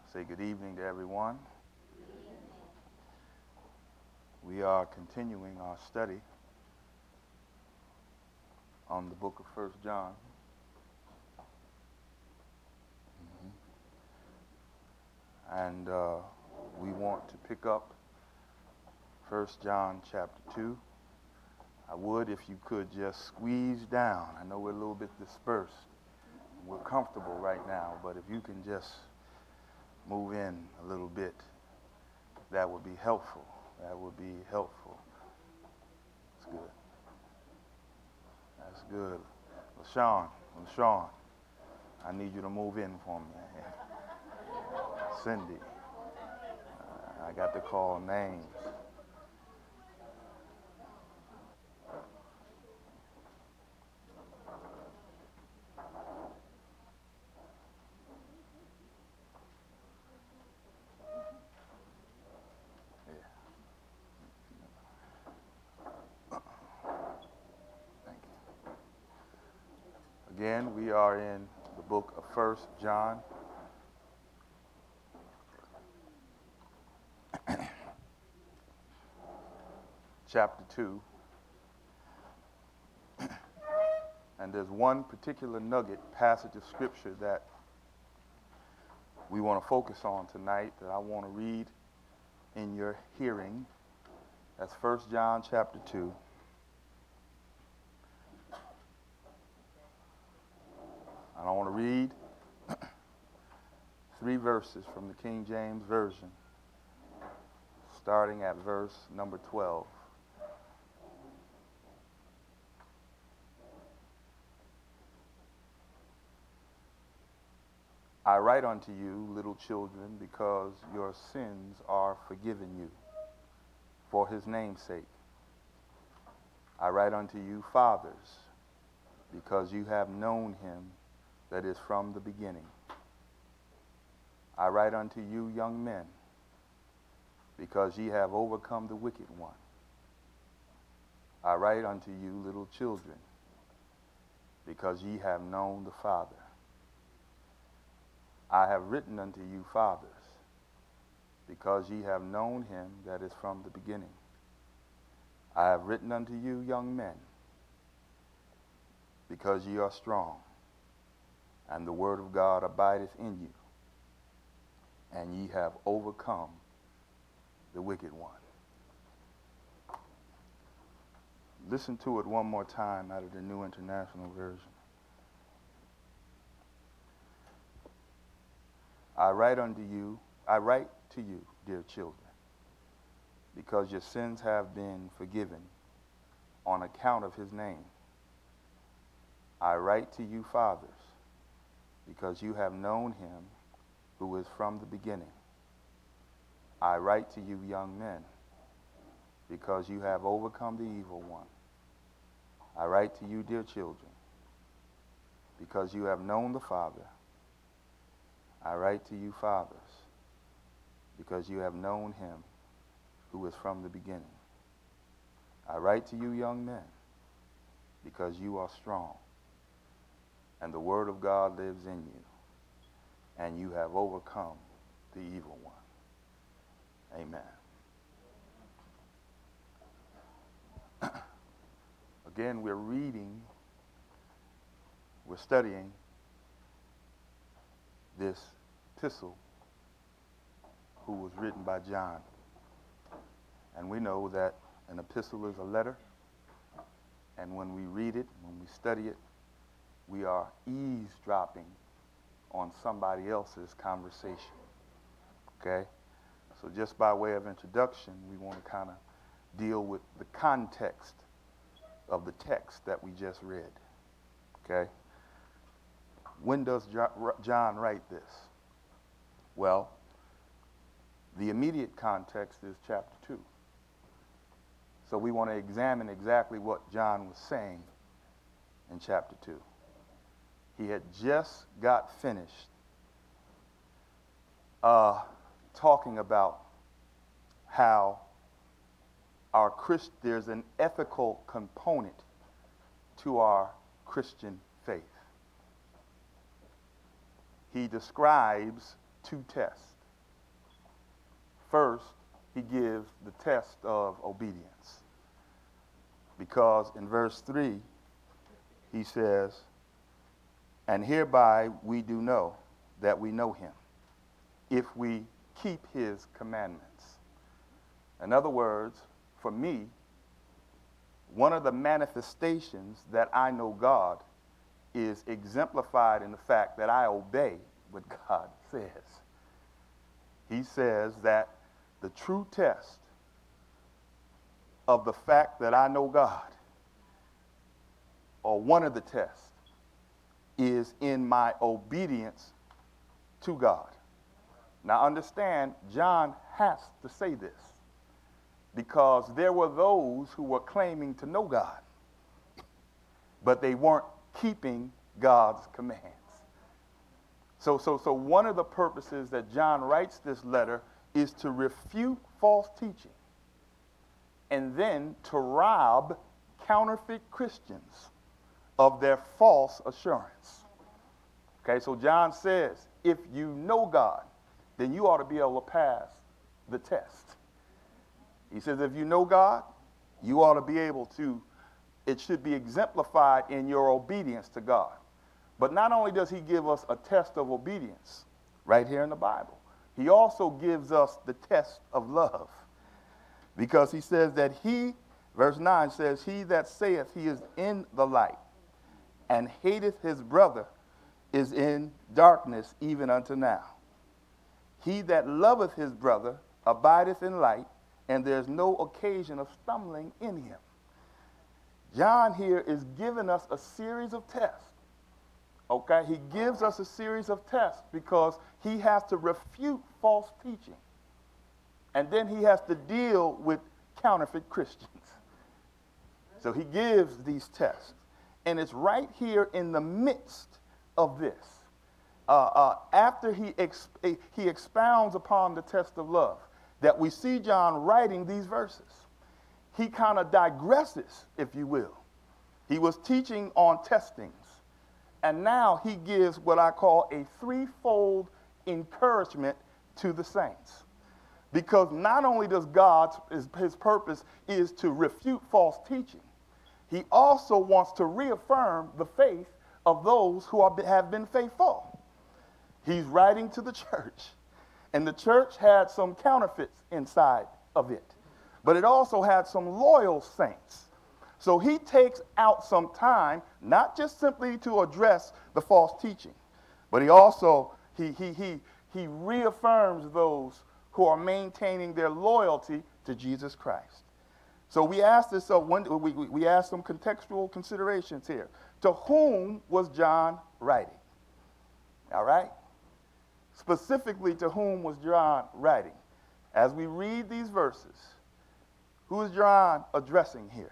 Say good evening to everyone. We are continuing our study on the book of First John. And we want to pick up First John chapter 2. I would, if you could just squeeze down. I know we're a little bit dispersed. We're comfortable right now, but if you can just move in a little bit, that would be helpful. That would be helpful. That's good. That's good. LaShawn, I need you to move in for me. Cindy, I got to call names. Again, we are in the book of First John. Chapter 2. And there's one particular nugget passage of scripture that we want to focus on tonight that I want to read in your hearing. That's First John chapter 2. And I want to read 3 verses from the King James Version, starting at verse number 12. I write unto you, little children, because your sins are forgiven you, for his name's sake. I write unto you, fathers, because you have known him that is from the beginning. I write unto you, young men, because ye have overcome the wicked one. I write unto you, little children, because ye have known the Father. I have written unto you, fathers, because ye have known him that is from the beginning. I have written unto you, young men, because ye are strong, and the word of God abideth in you, and ye have overcome the wicked one. Listen to it one more time out of the New International Version. I write to you, dear children, because your sins have been forgiven on account of his name. I write to you, fathers, because you have known him who is from the beginning. I write to you, young men, because you have overcome the evil one. I write to you, dear children, because you have known the Father. I write to you, fathers, because you have known him who is from the beginning. I write to you, young men, because you are strong, and the word of God lives in you, and you have overcome the evil one. Amen. Again, we're studying this epistle who was written by John. And we know that an epistle is a letter, and when we read it, when we study it, we are eavesdropping on somebody else's conversation. Okay? So just by way of introduction, we want to kind of deal with the context of the text that we just read. Okay? When does John write this? Well, the immediate context is chapter 2. So we want to examine exactly what John was saying in chapter 2. He had just got finished talking about how there's an ethical component to our Christian faith. He describes 2 tests. First, he gives the test of obedience. Because in verse 3, he says, and hereby we do know that we know him, if we keep his commandments. In other words, for me, one of the manifestations that I know God is exemplified in the fact that I obey what God says. He says that the true test of the fact that I know God, or one of the tests, is in my obedience to God. Now understand, John has to say this because there were those who were claiming to know God, but they weren't keeping God's commands. So one of the purposes that John writes this letter is to refute false teaching and then to rob counterfeit Christians of their false assurance. Okay, so John says, if you know God, then you ought to be able to pass the test. He says, if you know God, you ought to be able to, it should be exemplified in your obedience to God. But not only does he give us a test of obedience right here in the Bible, he also gives us the test of love. Because he says that he, verse 9 says, he that saith he is in the light and hateth his brother is in darkness even unto now. He that loveth his brother abideth in light, and there's no occasion of stumbling in him. John here is giving us a series of tests. Okay, he gives us a series of tests because he has to refute false teaching. And then he has to deal with counterfeit Christians. So he gives these tests. And it's right here in the midst of this. After he expounds upon the test of love, that we see John writing these verses. He kind of digresses, if you will. He was teaching on testings. And now he gives what I call a threefold encouragement to the saints. Because not only does his purpose is to refute false teaching, he also wants to reaffirm the faith of those who have been faithful. He's writing to the church, and the church had some counterfeits inside of it, but it also had some loyal saints. So he takes out some time, not just simply to address the false teaching, but he also he reaffirms those who are maintaining their loyalty to Jesus Christ. So we ask this. We ask some contextual considerations here. To whom was John writing? All right. Specifically, to whom was John writing? As we read these verses, who is John addressing here?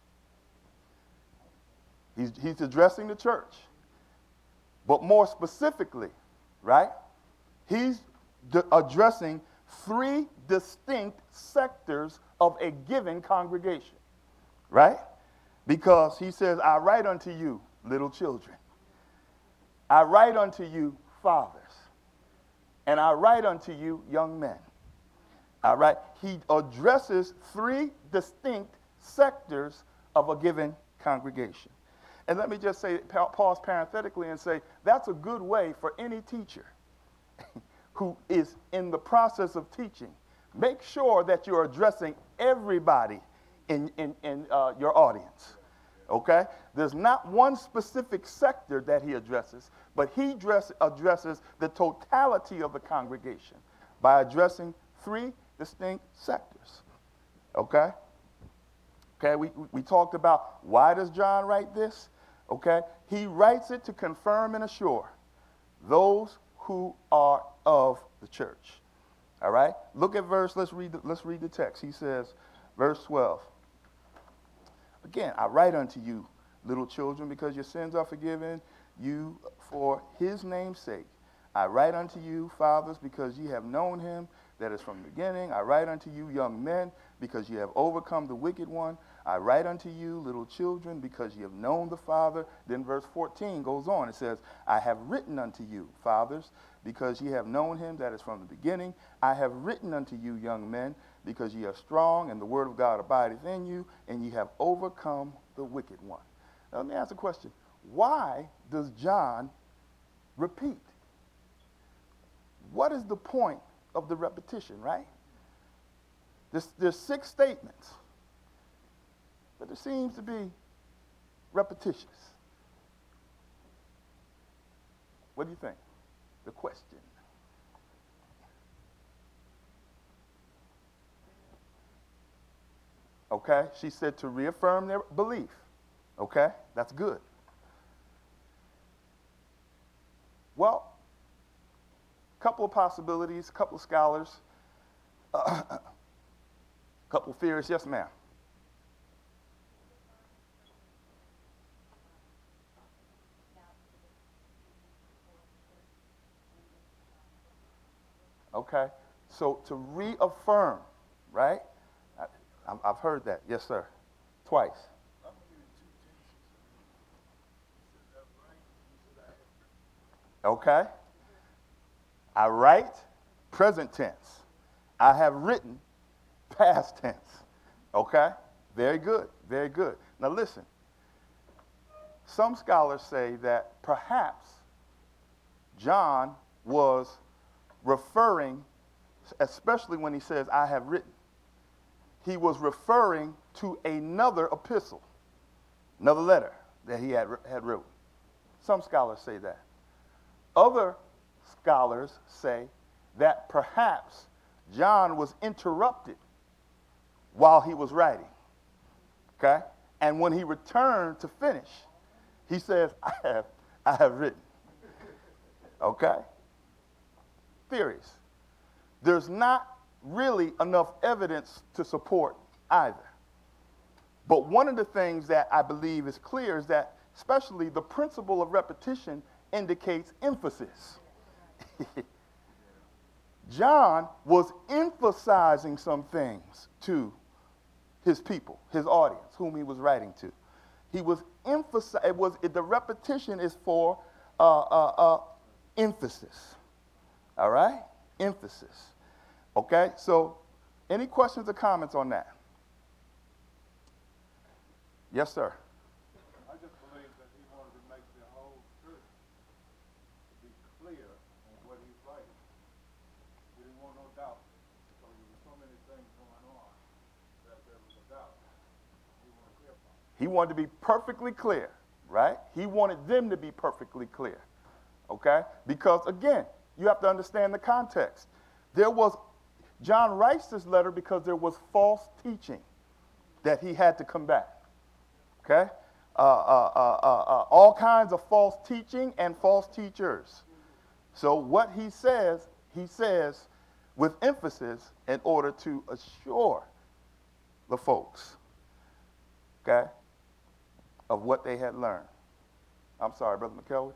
He's addressing the church. But more specifically, right, he's addressing three distinct sectors of a given congregation, right? Because he says, I write unto you, little children. I write unto you, fathers. And I write unto you, young men. All right? He addresses three distinct sectors of a given congregation. And let me just say, pause parenthetically and say, that's a good way for any teacher who is in the process of teaching. Make sure that you're addressing everybody in your audience. Okay? There's not one specific sector that he addresses, but he addresses the totality of the congregation by addressing three distinct sectors. Okay? Okay, we talked about why does John write this? Okay? He writes it to confirm and assure those who are of the church. All right? Look at let's read the text. He says, verse 12. Again, I write unto you, little children, because your sins are forgiven you for his name's sake. I write unto you, fathers, because ye have known him that is from the beginning. I write unto you, young men, because ye have overcome the wicked one. I write unto you, little children, because ye have known the Father. Then verse 14 goes on. It says, I have written unto you, fathers, because ye have known him that is from the beginning. I have written unto you, young men, because ye are strong, and the word of God abideth in you, and ye have overcome the wicked one. Now, let me ask a question. Why does John repeat? What is the point of the repetition, right? There's 6 statements, but it seems to be repetitious. What do you think? The question. Okay, she said to reaffirm their belief. Okay, that's good. Well, couple of possibilities, couple of scholars, couple of theorists. Yes, ma'am. Okay, so to reaffirm, right? I've heard that. Yes, sir. Twice. Okay. I write, present tense. I have written, past tense. Okay? Very good. Very good. Now listen. Some scholars say that perhaps John was referring, especially when he says, I have written, he was referring to another epistle, another letter that he had written. Some scholars say that. Other scholars say that perhaps John was interrupted while he was writing. Okay? And when he returned to finish, he says, I have written. Okay? Theories. There's not really enough evidence to support either. But one of the things that I believe is clear is that especially the principle of repetition indicates emphasis. John was emphasizing some things to his people, his audience, whom he was writing to. He was emphasizing, the repetition is for emphasis. All right? Emphasis. Okay? So, any questions or comments on that? Yes, sir. I just believe that he wanted to make the whole church be clear on what he's writing. He didn't want no doubt. So there were so many things going on that there was a doubt. He wanted to clear from it. He wanted to be perfectly clear, right? He wanted them to be perfectly clear. Okay? Because again, you have to understand the context. John writes this letter because there was false teaching that he had to combat. Okay? All kinds of false teaching and false teachers. So what he says with emphasis in order to assure the folks, okay, of what they had learned. I'm sorry, Brother McKelvey.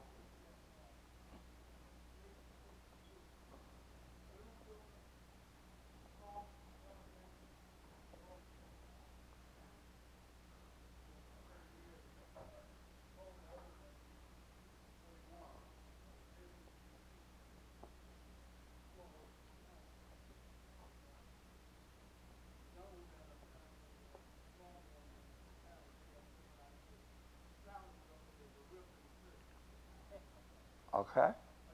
Okay.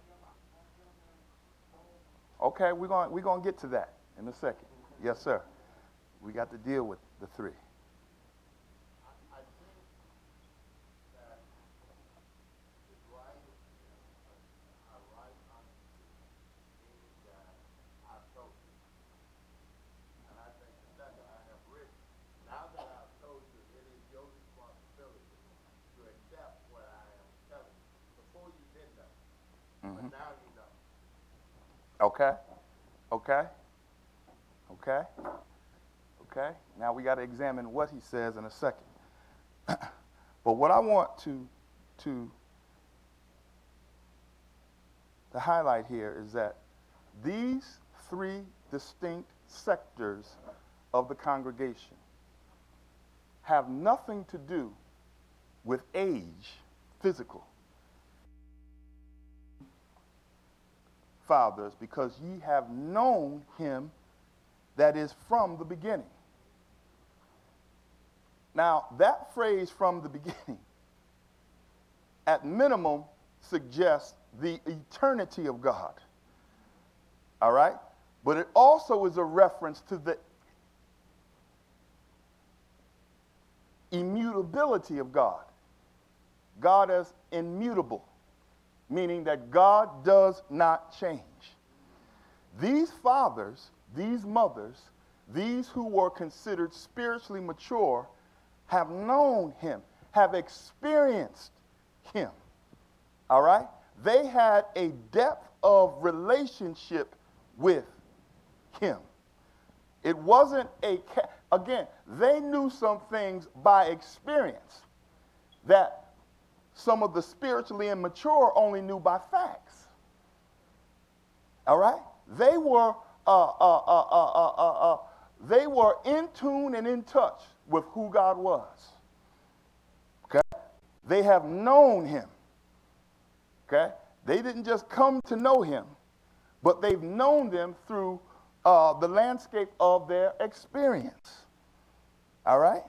Okay, we're going to get to that in a second. Yes, sir. We got to deal with the 3. I think that his writing is, I write unto you, meaning that I've told you. And I think the second, I have written. Now that I've told you, it is your responsibility to accept what I am telling you. Before you didn't know, but now you know. Okay. Okay. Okay. Okay. Now we got to examine what he says in a second. But what I want to highlight here is that these 3 distinct sectors of the congregation have nothing to do with age, physical. fathers, because ye have known him that is from the beginning. Now, that phrase, from the beginning, at minimum suggests the eternity of God. All right? But it also is a reference to the immutability of God. God is immutable, meaning that God does not change. These fathers, these mothers, these who were considered spiritually mature have known him, have experienced him. All right? They had a depth of relationship with him. It wasn't again, they knew some things by experience that some of the spiritually immature only knew by facts. All right? They were in tune and in touch with who God was. Okay? They have known him. Okay? They didn't just come to know him, but they've known them through the landscape of their experience. All right?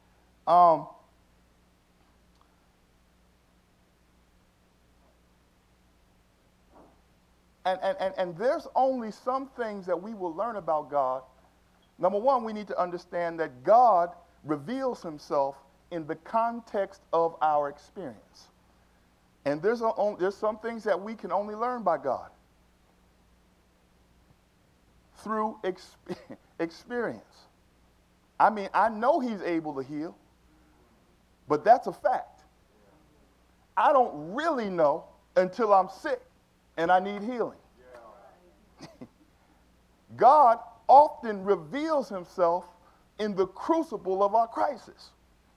And there's only some things that we will learn about God. Number one, we need to understand that God reveals himself in the context of our experience. And there's some things that we can only learn by God through experience. I mean, I know he's able to heal, but that's a fact. I don't really know until I'm sick and I need healing. God often reveals himself in the crucible of our crisis.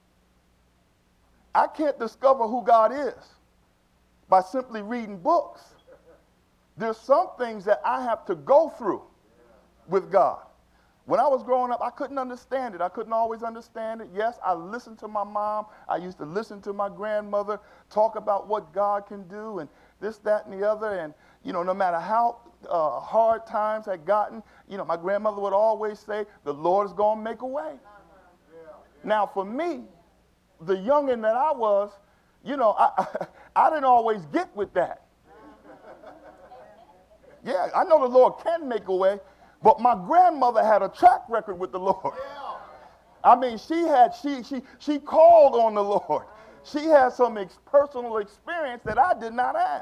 I can't discover who God is by simply reading books. There's some things that I have to go through with God. When I was growing up, I couldn't understand it. I couldn't always understand it. Yes, I listened to my mom. I used to listen to my grandmother talk about what God can do and this, that, and the other. And, you know, no matter how hard times had gotten, you know, my grandmother would always say, the Lord is going to make a way. Now, for me, the youngin' that I was, you know, I didn't always get with that. Yeah, I know the Lord can make a way, but my grandmother had a track record with the Lord. I mean, she called on the Lord. She had some personal experience that I did not have.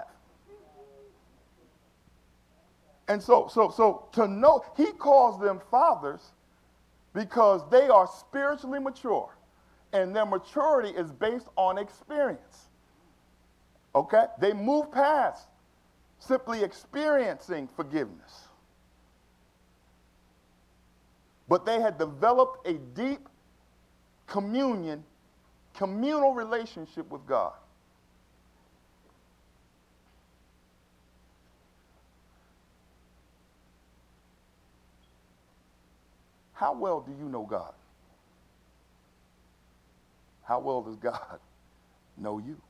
And so to know, he calls them fathers because they are spiritually mature, and their maturity is based on experience. Okay? They move past simply experiencing forgiveness. But they had developed a deep communal relationship with God. How well do you know God? How well does God know you?